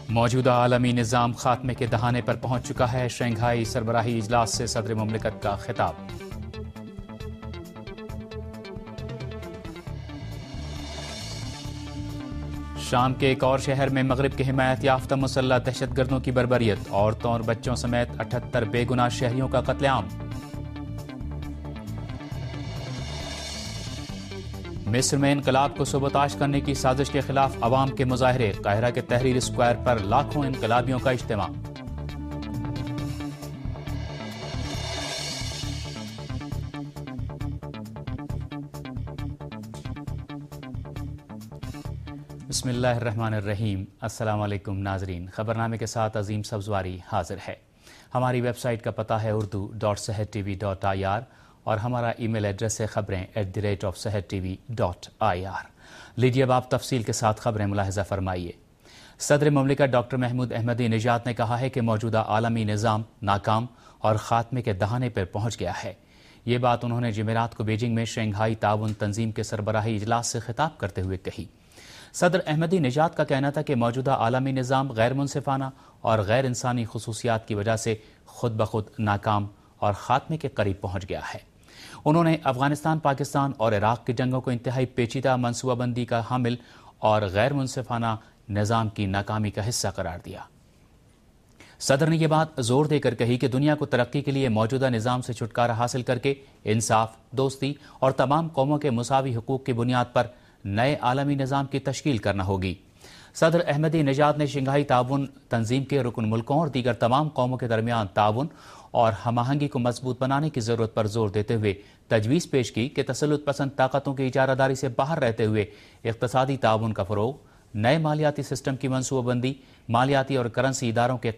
موجودہ عالمی نظام خاتمے کے دہانے پر پہنچ چکا ہے، شنگھائی سربراہی اجلاس سے صدر مملکت کا خطاب۔ شام کے ایک اور شہر میں مغرب کے حمایت یافتہ مسلح دہشت گردوں کی بربریت، عورتوں اور بچوں سمیت 78 بے گناہ شہریوں کا قتل عام۔ مصر میں انقلاب کو سبوتاژ کرنے کی سازش کے خلاف عوام کے مظاہرے، قاہرہ کے تحریر اسکوائر پر لاکھوں انقلابیوں کا اجتماع۔ بسم اللہ الرحمن الرحیم۔ السلام علیکم ناظرین، خبرنامے کے ساتھ عظیم سبزواری حاضر ہے۔ ہماری ویب سائٹ کا پتہ ہے urdu.sehertv.ir اور ہمارا ای میل ایڈریس ہے خبریں@sehertv.ir۔ لیجیے اب آپ تفصیل کے ساتھ خبریں ملاحظہ فرمائیے۔ صدر مملکت ڈاکٹر محمود احمدی نژاد نے کہا ہے کہ موجودہ عالمی نظام ناکام اور خاتمے کے دہانے پر پہنچ گیا ہے۔ یہ بات انہوں نے جمعرات کو بیجنگ میں شنگھائی تعاون تنظیم کے سربراہی اجلاس سے خطاب کرتے ہوئے کہی۔ صدر احمدی نژاد کا کہنا تھا کہ موجودہ عالمی نظام غیر منصفانہ اور غیر انسانی خصوصیات کی وجہ سے خود بخود ناکام اور خاتمے کے قریب پہنچ گیا ہے۔ انہوں نے افغانستان، پاکستان اور عراق کی جنگوں کو انتہائی پیچیدہ منصوبہ بندی کا حامل اور غیر منصفانہ نظام کی ناکامی کا حصہ قرار دیا۔ صدر نے یہ بات زور دے کر کہی کہ دنیا کو ترقی کے لیے موجودہ نظام سے چھٹکارا حاصل کر کے انصاف، دوستی اور تمام قوموں کے مساوی حقوق کی بنیاد پر نئے عالمی نظام کی تشکیل کرنا ہوگی۔ صدر احمدی نژاد نے شنگھائی تعاون تنظیم کے رکن ملکوں اور دیگر تمام قوموں کے درمیان تعاون اور ہم آہنگی کو مضبوط بنانے کی ضرورت پر زور دیتے ہوئے تجویز پیش کی کہ تسلط پسند طاقتوں کی اجارہ داری سے باہر رہتے ہوئے اقتصادی تعاون کا فروغ، نئے مالیاتی سسٹم کی منصوبہ بندی، مالیاتی اور کرنسی اداروں کے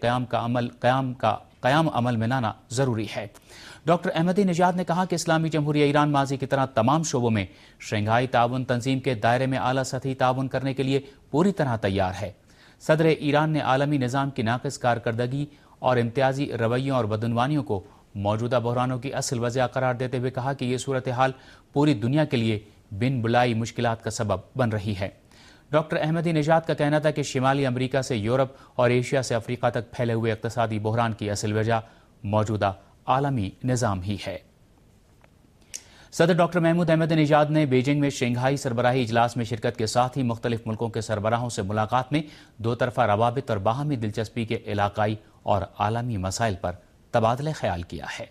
قیام عمل میں لانا ضروری ہے۔ ڈاکٹر احمدی نژاد نے کہا کہ اسلامی جمہوریہ ایران ماضی کی طرح تمام شعبوں میں شنگھائی تعاون تنظیم کے دائرے میں اعلیٰ سطحی تعاون کرنے کے لیے پوری طرح تیار ہے۔ صدر ایران نے عالمی نظام کی ناقص کارکردگی اور امتیازی رویوں اور بدعنوانیوں کو موجودہ بحرانوں کی اصل وجہ قرار دیتے ہوئے کہا کہ یہ صورتحال پوری دنیا کے لیے بن بلائی مشکلات کا سبب بن رہی ہے۔ ڈاکٹر احمدی نژاد کا کہنا تھا کہ شمالی امریکہ سے یورپ اور ایشیا سے افریقہ تک پھیلے ہوئے اقتصادی بحران کی اصل وجہ موجودہ عالمی نظام ہی ہے۔ صدر ڈاکٹر محمود احمدی نژاد نے بیجنگ میں شنگھائی سربراہی اجلاس میں شرکت کے ساتھ ہی مختلف ملکوں کے سربراہوں سے ملاقات میں دو طرفہ روابط اور باہمی دلچسپی کے علاقائی اور عالمی مسائل پر تبادلہ خیال کیا ہے۔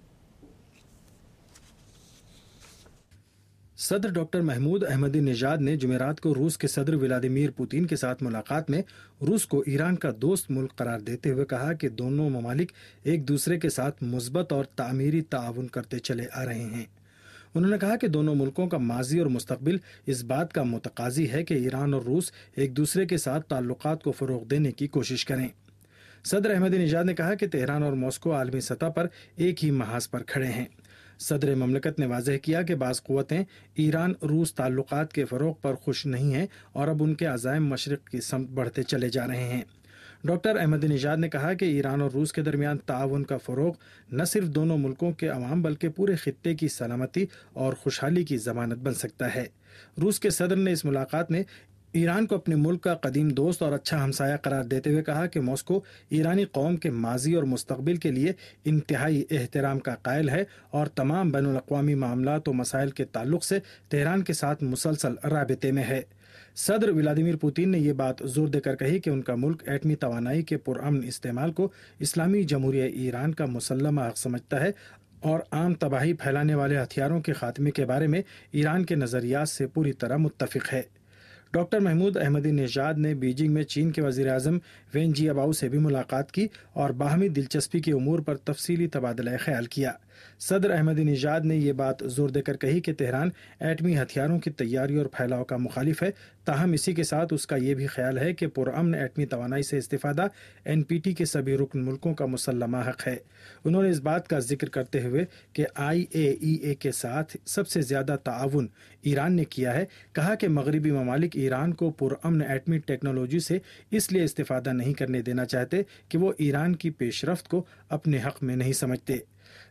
صدر ڈاکٹر محمود احمدی نژاد نے جمعرات کو روس کے صدر ولادیمیر پوتین کے ساتھ ملاقات میں روس کو ایران کا دوست ملک قرار دیتے ہوئے کہا کہ دونوں ممالک ایک دوسرے کے ساتھ مثبت اور تعمیری تعاون کرتے چلے آ رہے ہیں۔ انہوں نے کہا کہ دونوں ملکوں کا ماضی اور مستقبل اس بات کا متقاضی ہے کہ ایران اور روس ایک دوسرے کے ساتھ تعلقات کو فروغ دینے کی کوشش کریں۔ صدر احمدی نژاد نے کہا کہ تہران اور ماسکو عالمی سطح پر ایک ہی محاذ پر کھڑے ہیں۔ صدر مملکت نے واضح کیا کہ بعض قوتیں ایران روس تعلقات کے فروغ پر خوش نہیں ہیں اور اب ان کے عزائم مشرق کی سمت بڑھتے چلے جا رہے ہیں۔ ڈاکٹر احمدی نژاد نے کہا کہ ایران اور روس کے درمیان تعاون کا فروغ نہ صرف دونوں ملکوں کے عوام بلکہ پورے خطے کی سلامتی اور خوشحالی کی ضمانت بن سکتا ہے۔ روس کے صدر نے اس ملاقات میں ایران کو اپنے ملک کا قدیم دوست اور اچھا ہمسایہ قرار دیتے ہوئے کہا کہ ماسکو ایرانی قوم کے ماضی اور مستقبل کے لیے انتہائی احترام کا قائل ہے اور تمام بین الاقوامی معاملات و مسائل کے تعلق سے تہران کے ساتھ مسلسل رابطے میں ہے۔ صدر ولادیمیر پوتین نے یہ بات زور دے کر کہی کہ ان کا ملک ایٹمی توانائی کے پرامن استعمال کو اسلامی جمہوریہ ایران کا مسلمہ حق سمجھتا ہے اور عام تباہی پھیلانے والے ہتھیاروں کے خاتمے کے بارے میں ایران کے نظریات سے پوری طرح متفق ہے۔ ڈاکٹر محمود احمدی نژاد نے بیجنگ میں چین کے وزیر اعظم وین جی اباؤ سے بھی ملاقات کی اور باہمی دلچسپی کے امور پر تفصیلی تبادلہ خیال کیا۔ صدر احمدی نژاد نے یہ بات زور دے کر کہی کہ تہران ایٹمی ہتھیاروں کی تیاری اور پھیلاؤ کا مخالف ہے، تاہم اسی کے ساتھ اس کا یہ بھی خیال ہے کہ پرامن ایٹمی توانائی سے استفادہ NPT کے سبھی رکن ملکوں کا مسلمہ حق ہے۔ انہوں نے اس بات کا ذکر کرتے ہوئے کہ IAEA کے ساتھ سب سے زیادہ تعاون ایران نے کیا ہے، کہا کہ مغربی ممالک ایران کو پرامن ایٹمی ٹیکنالوجی سے اس لیے استفادہ نہیں کرنے دینا چاہتے کہ وہ ایران کی پیش رفت کو اپنے حق میں نہیں سمجھتے۔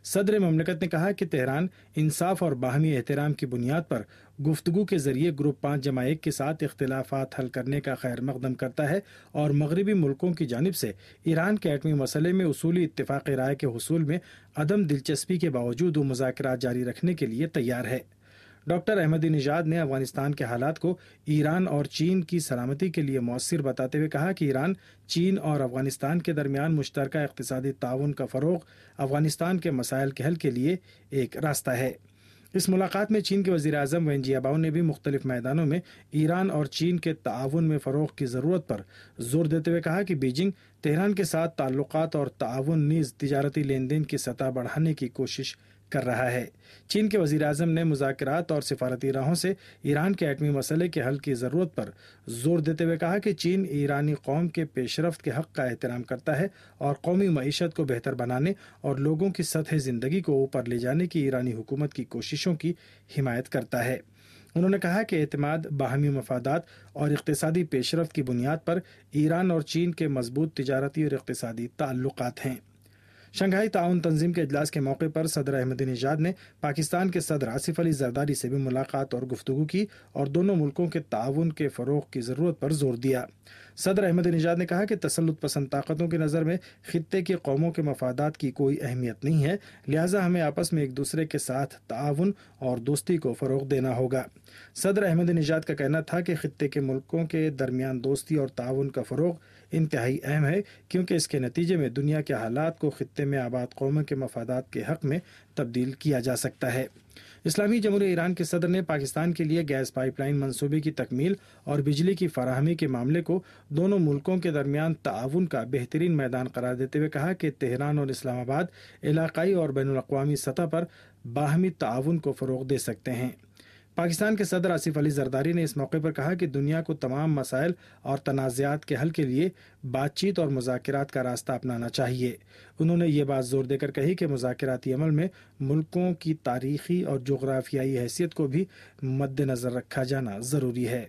صدر مملکت نے کہا کہ تہران انصاف اور باہمی احترام کی بنیاد پر گفتگو کے ذریعے گروپ 5+1 کے ساتھ اختلافات حل کرنے کا خیر مقدم کرتا ہے اور مغربی ملکوں کی جانب سے ایران کے ایٹمی مسئلے میں اصولی اتفاق رائے کے حصول میں عدم دلچسپی کے باوجود وہ مذاکرات جاری رکھنے کے لیے تیار ہے۔ ڈاکٹر احمدی نژاد نے افغانستان کے حالات کو ایران اور چین کی سلامتی کے لیے مؤثر بتاتے ہوئے کہا کہ ایران، چین اور افغانستان کے درمیان مشترکہ اقتصادی تعاون کا فروغ افغانستان کے مسائل کے حل کے لیے ایک راستہ ہے۔ اس ملاقات میں چین کے وزیر اعظم وین جیاباؤ نے بھی مختلف میدانوں میں ایران اور چین کے تعاون میں فروغ کی ضرورت پر زور دیتے ہوئے کہا کہ بیجنگ تہران کے ساتھ تعلقات اور تعاون نیز تجارتی لین دین کی سطح بڑھانے کی کوشش کر رہا ہے۔ چین کے وزیر اعظم نے مذاکرات اور سفارتی راہوں سے ایران کے ایٹمی مسئلے کے حل کی ضرورت پر زور دیتے ہوئے کہا کہ چین ایرانی قوم کے پیش رفت کے حق کا احترام کرتا ہے اور قومی معیشت کو بہتر بنانے اور لوگوں کی سطح زندگی کو اوپر لے جانے کی ایرانی حکومت کی کوششوں کی حمایت کرتا ہے۔ انہوں نے کہا کہ اعتماد، باہمی مفادات اور اقتصادی پیش رفت کی بنیاد پر ایران اور چین کے مضبوط تجارتی اور اقتصادی تعلقات ہیں۔ شنگھائی تعاون تنظیم کے اجلاس کے موقع پر صدر احمدی نژاد نے پاکستان کے صدر آصف علی زرداری سے بھی ملاقات اور گفتگو کی اور دونوں ملکوں کے تعاون کے فروغ کی ضرورت پر زور دیا۔ صدر احمدی نژاد نے کہا کہ تسلط پسند طاقتوں کی نظر میں خطے کی قوموں کے مفادات کی کوئی اہمیت نہیں ہے، لہٰذا ہمیں آپس میں ایک دوسرے کے ساتھ تعاون اور دوستی کو فروغ دینا ہوگا۔ صدر احمدی نژاد کا کہنا تھا کہ خطے کے ملکوں کے درمیان دوستی اور تعاون کا فروغ انتہائی اہم ہے، کیونکہ اس کے نتیجے میں دنیا کے حالات کو خطے میں آباد قوموں کے مفادات کے حق میں تبدیل کیا جا سکتا ہے۔ اسلامی جمہوریہ ایران کے صدر نے پاکستان کے لیے گیس پائپ لائن منصوبے کی تکمیل اور بجلی کی فراہمی کے معاملے کو دونوں ملکوں کے درمیان تعاون کا بہترین میدان قرار دیتے ہوئے کہا کہ تہران اور اسلام آباد علاقائی اور بین الاقوامی سطح پر باہمی تعاون کو فروغ دے سکتے ہیں۔ پاکستان کے صدر آصف علی زرداری نے اس موقع پر کہا کہ دنیا کو تمام مسائل اور تنازعات کے حل کے لیے بات چیت اور مذاکرات کا راستہ اپنانا چاہیے۔ انہوں نے یہ بات زور دے کر کہی کہ مذاکراتی عمل میں ملکوں کی تاریخی اور جغرافیائی حیثیت کو بھی مد نظر رکھا جانا ضروری ہے۔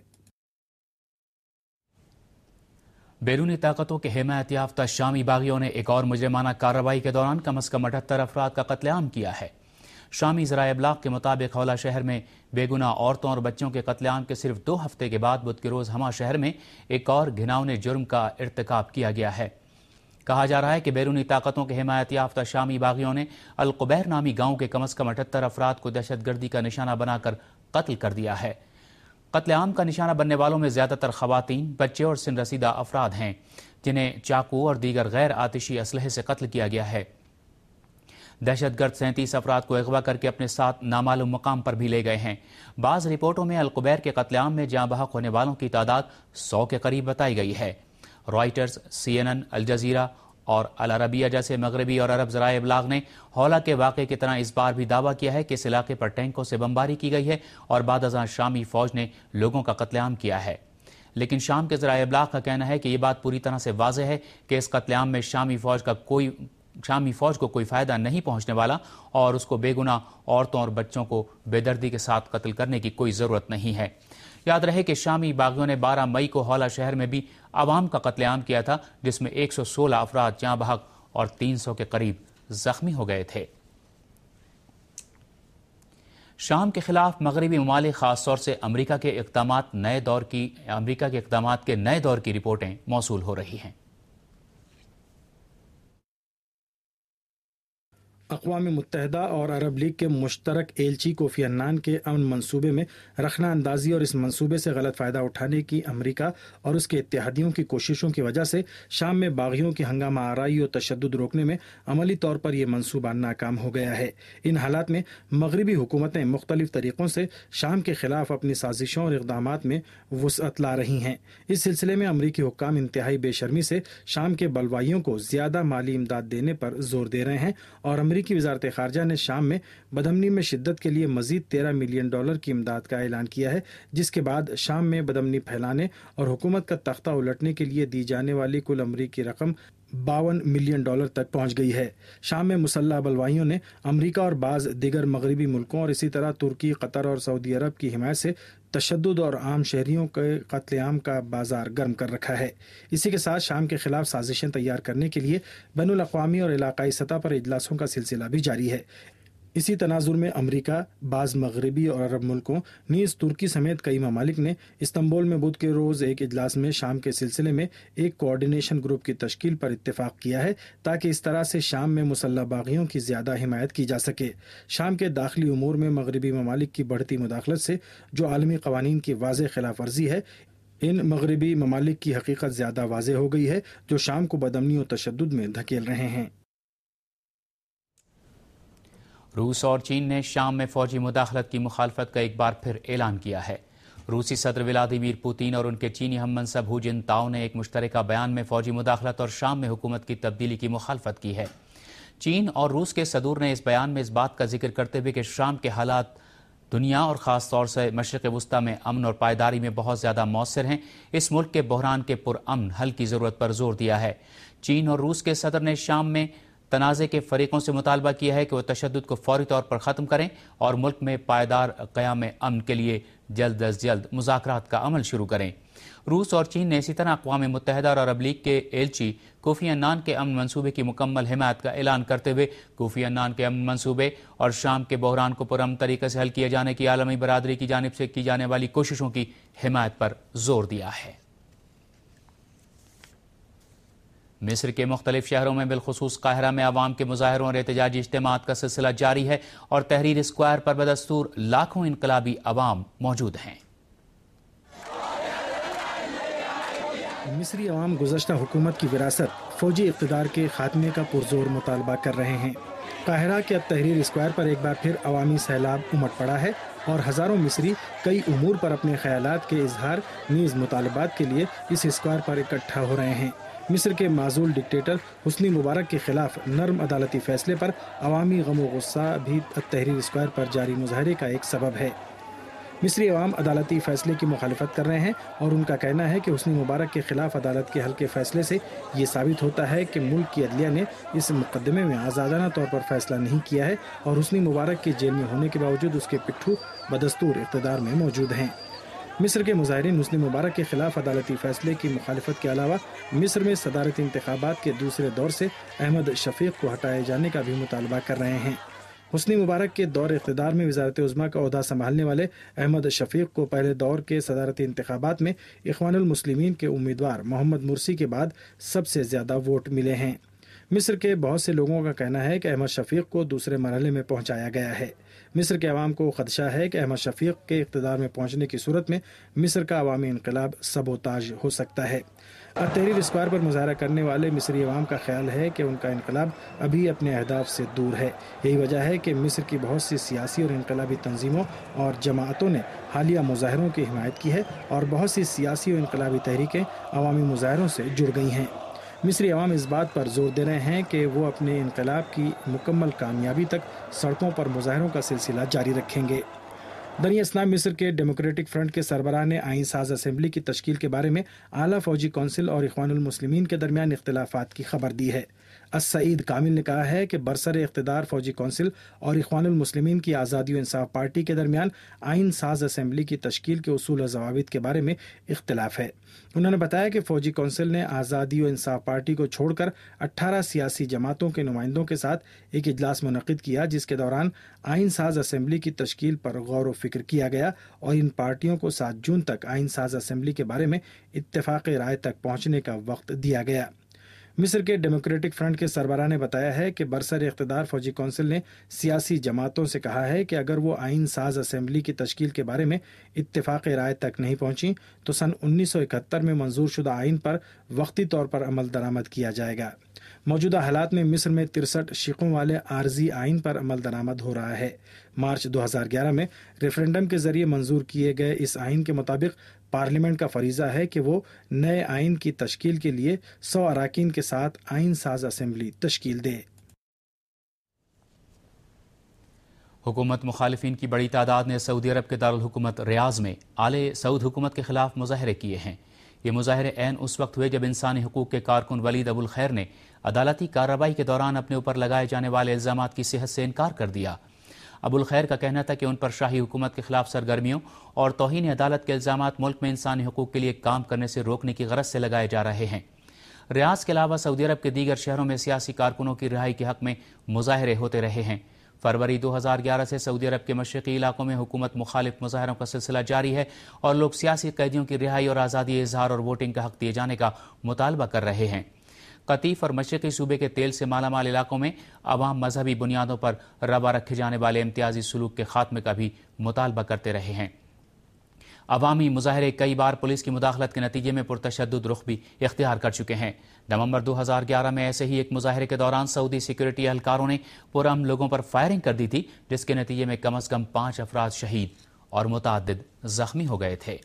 بیرونی طاقتوں کے حمایت یافتہ شامی باغیوں نے ایک اور مجرمانہ کارروائی کے دوران کم از کم 78 افراد کا قتل عام کیا ہے۔ شامی ذرائع ابلاغ کے مطابق حولہ شہر میں بے گناہ عورتوں اور بچوں کے قتل عام کے صرف 2 ہفتے کے بعد بدھ کے روز ہما شہر میں ایک اور گھناؤنے جرم کا ارتکاب کیا گیا ہے۔ کہا جا رہا ہے کہ بیرونی طاقتوں کے حمایت یافتہ شامی باغیوں نے القبیر نامی گاؤں کے کم از کم 78 افراد کو دہشت گردی کا نشانہ بنا کر قتل کر دیا ہے۔ قتل عام کا نشانہ بننے والوں میں زیادہ تر خواتین، بچے اور سن رسیدہ افراد ہیں، جنہیں چاقو اور دیگر غیر آتشی اسلحے سے قتل کیا گیا ہے۔ دہشت گرد 37 افراد کو اغوا کر کے اپنے ساتھ نامعلوم مقام پر بھی لے گئے ہیں۔ بعض رپورٹوں میں القبیر کے قتل عام میں جاں بحق ہونے والوں کی تعداد 100 کے قریب بتائی گئی ہے۔ رائٹرز، CNN، الجزیرہ اور العربیہ جیسے مغربی اور عرب ذرائع ابلاغ نے حولہ کے واقعے کی طرح اس بار بھی دعویٰ کیا ہے کہ اس علاقے پر ٹینکوں سے بمباری کی گئی ہے اور بعد ازاں شامی فوج نے لوگوں کا قتل عام کیا ہے۔ لیکن شام کے ذرائع ابلاغ کا کہنا ہے کہ یہ بات پوری طرح سے واضح ہے کہ اس قتل عام میں شامی فوج کو کوئی فائدہ نہیں پہنچنے والا اور اس کو بے گناہ عورتوں اور بچوں کو بے دردی کے ساتھ قتل کرنے کی کوئی ضرورت نہیں ہے۔ یاد رہے کہ شامی باغیوں نے 12 مئی کو حولہ شہر میں بھی عوام کا قتل عام کیا تھا، جس میں 116 افراد جاں بحق اور 300 کے قریب زخمی ہو گئے تھے۔ شام کے خلاف مغربی ممالک خاص طور سے امریکہ کے اقدامات کے نئے دور کی رپورٹیں موصول ہو رہی ہیں۔ اقوام متحدہ اور عرب لیگ کے مشترک ایلچی کوفی عنان کے امن منصوبے میں رخنہ اندازی اور اس منصوبے سے غلط فائدہ اٹھانے کی امریکہ اور اس کے اتحادیوں کی کوششوں کی وجہ سے شام میں باغیوں کی ہنگامہ آرائی اور تشدد روکنے میں عملی طور پر یہ منصوبہ ناکام ہو گیا ہے۔ ان حالات میں مغربی حکومتیں مختلف طریقوں سے شام کے خلاف اپنی سازشوں اور اقدامات میں وسعت لا رہی ہیں۔ اس سلسلے میں امریکی حکام انتہائی بے شرمی سے شام کے بلوائیوں کو زیادہ مالی امداد دینے پر زور دے رہے ہیں اور کی وزارت خارجہ نے شام میں بدامنی میں شدت کے لیے مزید $13 ملین کی امداد کا اعلان کیا ہے، جس کے بعد شام میں بدامنی پھیلانے اور حکومت کا تختہ الٹنے کے لیے دی جانے والی کل امریکی رقم $52 ملین تک پہنچ گئی ہے۔ شام میں مسلح بلوائیوں نے امریکہ اور بعض دیگر مغربی ملکوں اور اسی طرح ترکی، قطر اور سعودی عرب کی حمایت سے تشدد اور عام شہریوں کے قتل عام کا بازار گرم کر رکھا ہے۔ اسی کے ساتھ شام کے خلاف سازشیں تیار کرنے کے لیے بین الاقوامی اور علاقائی سطح پر اجلاسوں کا سلسلہ بھی جاری ہے۔ اسی تناظر میں امریکہ، بعض مغربی اور عرب ملکوں نیز ترکی سمیت کئی ممالک نے استنبول میں بدھ کے روز ایک اجلاس میں شام کے سلسلے میں ایک کوارڈینیشن گروپ کی تشکیل پر اتفاق کیا ہے تاکہ اس طرح سے شام میں مسلح باغیوں کی زیادہ حمایت کی جا سکے۔ شام کے داخلی امور میں مغربی ممالک کی بڑھتی مداخلت سے جو عالمی قوانین کی واضح خلاف ورزی ہے، ان مغربی ممالک کی حقیقت زیادہ واضح ہو گئی ہے جو شام کو بدامنی و تشدد میں دھکیل رہے ہیں۔ روس اور چین نے شام میں فوجی مداخلت کی مخالفت کا ایک بار پھر اعلان کیا ہے۔ روسی صدر ولادیمیر پوتین اور ان کے چینی ہم منصب ہو جنتاؤ نے ایک مشترکہ بیان میں فوجی مداخلت اور شام میں حکومت کی تبدیلی کی مخالفت کی ہے۔ چین اور روس کے صدور نے اس بیان میں اس بات کا ذکر کرتے ہوئے کہ شام کے حالات دنیا اور خاص طور سے مشرق وسطیٰ میں امن اور پائیداری میں بہت زیادہ مؤثر ہیں، اس ملک کے بحران کے پرامن حل کی ضرورت پر زور دیا ہے۔ چین اور روس کے صدر نے شام میں تنازع کے فریقوں سے مطالبہ کیا ہے کہ وہ تشدد کو فوری طور پر ختم کریں اور ملک میں پائیدار قیام امن کے لیے جلد از جلد مذاکرات کا عمل شروع کریں۔ روس اور چین نے اسی طرح اقوام متحدہ اور عرب لیگ کے ایلچی کوفی عنان کے امن منصوبے کی مکمل حمایت کا اعلان کرتے ہوئے کوفی عنان کے امن منصوبے اور شام کے بحران کو پرامن طریقے سے حل کیے جانے کی عالمی برادری کی جانب سے کی جانے والی کوششوں کی حمایت پر زور دیا ہے۔ مصر کے مختلف شہروں میں بالخصوص قاہرہ میں عوام کے مظاہروں اور احتجاجی اجتماعات کا سلسلہ جاری ہے اور تحریر اسکوائر پر بدستور لاکھوں انقلابی عوام موجود ہیں۔ مصری عوام گزشتہ حکومت کی وراثت فوجی اقتدار کے خاتمے کا پرزور مطالبہ کر رہے ہیں۔ قاہرہ کے تحریر اسکوائر پر ایک بار پھر عوامی سیلاب امٹ پڑا ہے اور ہزاروں مصری کئی امور پر اپنے خیالات کے اظہار نیز مطالبات کے لیے اس اسکوائر پر اکٹھا ہو رہے ہیں۔ مصر کے معزول ڈکٹیٹر حسنی مبارک کے خلاف نرم عدالتی فیصلے پر عوامی غم و غصہ بھی تحریر اسکوائر پر جاری مظاہرے کا ایک سبب ہے۔ مصری عوام عدالتی فیصلے کی مخالفت کر رہے ہیں اور ان کا کہنا ہے کہ حسنی مبارک کے خلاف عدالت کے ہلکے فیصلے سے یہ ثابت ہوتا ہے کہ ملک کی عدلیہ نے اس مقدمے میں آزادانہ طور پر فیصلہ نہیں کیا ہے اور حسنی مبارک کے جیل میں ہونے کے باوجود اس کے پٹھو بدستور اقتدار میں موجود ہیں۔ مصر کے مظاہرین حسنی مبارک کے خلاف عدالتی فیصلے کی مخالفت کے علاوہ مصر میں صدارتی انتخابات کے دوسرے دور سے احمد شفیق کو ہٹائے جانے کا بھی مطالبہ کر رہے ہیں۔ حسنی مبارک کے دور اقتدار میں وزارت عظمیٰ کا عہدہ سنبھالنے والے احمد شفیق کو پہلے دور کے صدارتی انتخابات میں اخوان المسلمین کے امیدوار محمد مرسی کے بعد سب سے زیادہ ووٹ ملے ہیں۔ مصر کے بہت سے لوگوں کا کہنا ہے کہ احمد شفیق کو دوسرے مرحلے میں پہنچایا گیا ہے۔ مصر کے عوام کو خدشہ ہے کہ احمد شفیق کے اقتدار میں پہنچنے کی صورت میں مصر کا عوامی انقلاب سبوتاژ ہو سکتا ہے۔ تحریر اسکوائر پر مظاہرہ کرنے والے مصری عوام کا خیال ہے کہ ان کا انقلاب ابھی اپنے اہداف سے دور ہے۔ یہی وجہ ہے کہ مصر کی بہت سی سیاسی اور انقلابی تنظیموں اور جماعتوں نے حالیہ مظاہروں کی حمایت کی ہے اور بہت سی سیاسی اور انقلابی تحریکیں عوامی مظاہروں سے جڑ گئی ہیں۔ مصری عوام اس بات پر زور دے رہے ہیں کہ وہ اپنے انقلاب کی مکمل کامیابی تک سڑکوں پر مظاہروں کا سلسلہ جاری رکھیں گے۔ دریں اثنا مصر کے ڈیموکریٹک فرنٹ کے سربراہ نے آئین ساز اسمبلی کی تشکیل کے بارے میں اعلیٰ فوجی کونسل اور اخوان المسلمین کے درمیان اختلافات کی خبر دی ہے۔ السعید کامل نے کہا ہے کہ برسر اقتدار فوجی کونسل اور اخوان المسلمین کی آزادی و انصاف پارٹی کے درمیان آئین ساز اسمبلی کی تشکیل کے اصول و ضوابط کے بارے میں اختلاف ہے۔ انہوں نے بتایا کہ فوجی کونسل نے آزادی و انصاف پارٹی کو چھوڑ کر 18 سیاسی جماعتوں کے نمائندوں کے ساتھ ایک اجلاس منعقد کیا جس کے دوران آئین ساز اسمبلی کی تشکیل پر غور و فکر کیا گیا اور ان پارٹیوں کو 7 جون تک آئین ساز اسمبلی کے بارے میں اتفاق رائے تک پہنچنے کا وقت دیا گیا۔ مصر کے ڈیموکریٹک فرنٹ کے سربراہ نے بتایا ہے کہ برسر اقتدار فوجی کونسل نے سیاسی جماعتوں سے کہا ہے کہ اگر وہ آئین ساز اسمبلی کی تشکیل کے بارے میں اتفاق رائے تک نہیں پہنچی تو سن 1971 میں منظور شدہ آئین پر وقتی طور پر عمل درآمد کیا جائے گا۔ موجودہ حالات میں مصر میں 63 شقوں والے عارضی آئین پر عمل درآمد ہو رہا ہے۔ مارچ 2011 میں ریفرینڈم کے ذریعے منظور کیے گئے اس آئین کے مطابق پارلیمنٹ کا فریضہ ہے کہ وہ نئے آئین کی تشکیل کے لیے 100 اراکین کے ساتھ آئین ساز اسمبلی تشکیل دے۔ حکومت مخالفین کی بڑی تعداد نے سعودی عرب کے دارالحکومت ریاض میں آل سعود حکومت کے خلاف مظاہرے کیے ہیں۔ یہ مظاہرے عین اس وقت ہوئے جب انسانی حقوق کے کارکن ولید ابو الخیر نے عدالتی کارروائی کے دوران اپنے اوپر لگائے جانے والے الزامات کی صحت سے انکار کر دیا۔ ابو الخیر کا کہنا تھا کہ ان پر شاہی حکومت کے خلاف سرگرمیوں اور توہین عدالت کے الزامات ملک میں انسانی حقوق کے لیے کام کرنے سے روکنے کی غرض سے لگائے جا رہے ہیں۔ ریاض کے علاوہ سعودی عرب کے دیگر شہروں میں سیاسی کارکنوں کی رہائی کے حق میں مظاہرے ہوتے رہے ہیں۔ فروری 2011 سے سعودی عرب کے مشرقی علاقوں میں حکومت مخالف مظاہروں کا سلسلہ جاری ہے اور لوگ سیاسی قیدیوں کی رہائی اور آزادی اظہار اور ووٹنگ کا حق دیے جانے کا مطالبہ کر رہے ہیں۔ قطیف اور مشرقی صوبے کے تیل سے مالا مال علاقوں میں عوام مذہبی بنیادوں پر روا رکھے جانے والے امتیازی سلوک کے خاتمے کا بھی مطالبہ کرتے رہے ہیں۔ عوامی مظاہرے کئی بار پولیس کی مداخلت کے نتیجے میں پرتشدد رخ بھی اختیار کر چکے ہیں۔ نومبر 2011 میں ایسے ہی ایک مظاہرے کے دوران سعودی سیکورٹی اہلکاروں نے پرامن لوگوں پر فائرنگ کر دی تھی، جس کے نتیجے میں کم از کم 5 افراد شہید اور متعدد زخمی ہو گئے تھے۔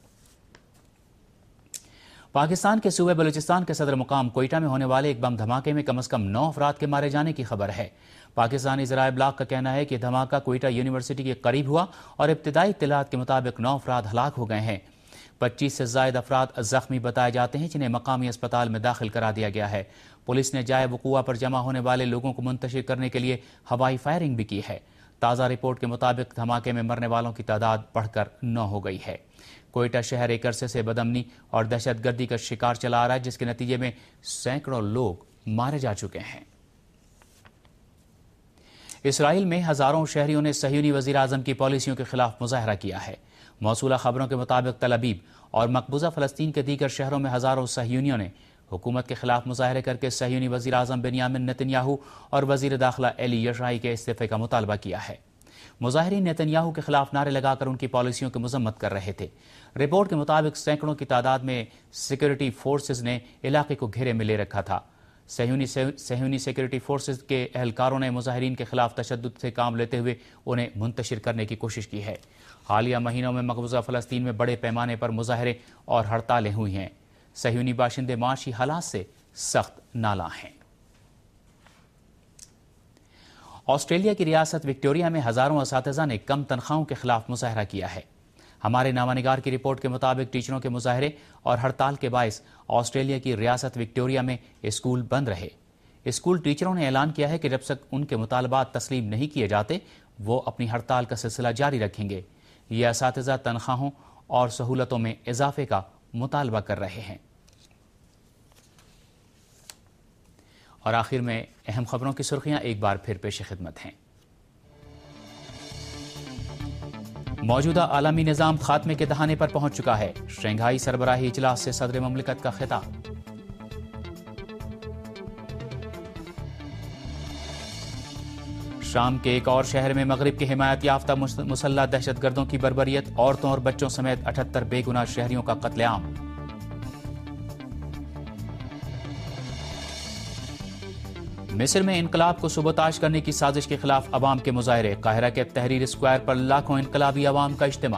پاکستان کے صوبے بلوچستان کے صدر مقام کوئٹہ میں ہونے والے ایک بم دھماکے میں کم از کم 9 افراد کے مارے جانے کی خبر ہے۔ پاکستانی ذرائع ابلاغ کا کہنا ہے کہ دھماکہ کوئٹہ یونیورسٹی کے قریب ہوا اور ابتدائی اطلاعات کے مطابق 9 افراد ہلاک ہو گئے ہیں۔ 25 سے زائد افراد زخمی بتائے جاتے ہیں، جنہیں مقامی اسپتال میں داخل کرا دیا گیا ہے۔ پولیس نے جائے وقوع پر جمع ہونے والے لوگوں کو منتشر کرنے کے لیے ہوائی فائرنگ بھی کی ہے۔ تازہ رپورٹ کے مطابق دھماکے میں مرنے والوں کی تعداد بڑھ کر 9 ہو گئی ہے۔ کوئٹہ شہر ایک عرصے سے بدامنی اور دہشت گردی کا شکار چلا آ رہا ہے، جس کے نتیجے میں سینکڑوں لوگ مارے جا چکے ہیں۔ اسرائیل میں ہزاروں شہریوں نے صہیونی وزیر اعظم کی پالیسیوں کے خلاف مظاہرہ کیا ہے۔ موصولہ خبروں کے مطابق تل ابیب اور مقبوضہ فلسطین کے دیگر شہروں میں ہزاروں صہیونیوں نے حکومت کے خلاف مظاہرے کر کے صہیونی وزیر اعظم بنیامن نیتن یاہو اور وزیر داخلہ ایلی یشعی کے استعفے کا مطالبہ کیا ہے۔ مظاہرین نیتن یاہو کے خلاف نعرے لگا کر ان کی پالیسیوں کی مذمت کر رہے تھے۔ رپورٹ کے مطابق سینکڑوں کی تعداد میں سیکورٹی فورسز نے علاقے کو گھیرے میں لے رکھا تھا۔ صہیونی سیکورٹی فورسز کے اہلکاروں نے مظاہرین کے خلاف تشدد سے کام لیتے ہوئے انہیں منتشر کرنے کی کوشش کی ہے۔ حالیہ مہینوں میں مقبوضہ فلسطین میں بڑے پیمانے پر مظاہرے اور ہڑتالیں ہوئی ہیں۔ صہیونی باشندے معاشی حالات سے سخت نالاں ہیں۔ آسٹریلیا کی ریاست وکٹوریا میں ہزاروں اساتذہ نے کم تنخواہوں کے خلاف مظاہرہ کیا ہے۔ ہمارے نامہ نگار کی رپورٹ کے مطابق ٹیچروں کے مظاہرے اور ہڑتال کے باعث آسٹریلیا کی ریاست وکٹوریا میں اسکول بند رہے۔ اسکول ٹیچروں نے اعلان کیا ہے کہ جب تک ان کے مطالبات تسلیم نہیں کیے جاتے وہ اپنی ہڑتال کا سلسلہ جاری رکھیں گے۔ یہ اساتذہ تنخواہوں اور سہولتوں میں اضافے کا مطالبہ کر رہے ہیں۔ اور آخر میں اہم خبروں کی سرخیاں ایک بار پھر پیش خدمت ہیں۔ موجودہ عالمی نظام خاتمے کے دہانے پر پہنچ چکا ہے، شنگھائی سربراہی اجلاس سے صدر مملکت کا خطاب۔ شام کے ایک اور شہر میں مغرب کے حمایت یافتہ مسلح دہشت گردوں کی بربریت، عورتوں اور بچوں سمیت 78 بے گناہ شہریوں کا قتل عام۔ مصر میں انقلاب کو سبوتاژ کرنے کی سازش کے خلاف عوام کے مظاہرے، قاہرہ کے تحریر اسکوائر پر لاکھوں انقلابی عوام کا اجتماع۔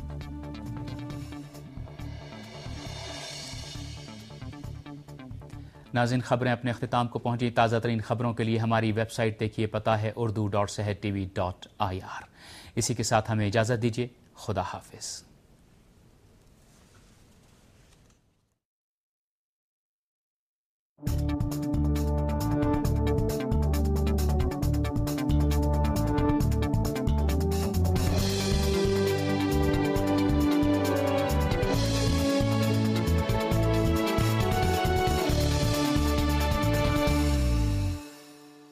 ناظرین، خبریں اپنے اختتام کو پہنچی۔ تازہ ترین خبروں کے لیے ہماری ویب سائٹ دیکھیے، پتہ ہے urdu.sehdtv.ir۔ اسی کے ساتھ ہمیں اجازت دیجیے، خدا حافظ۔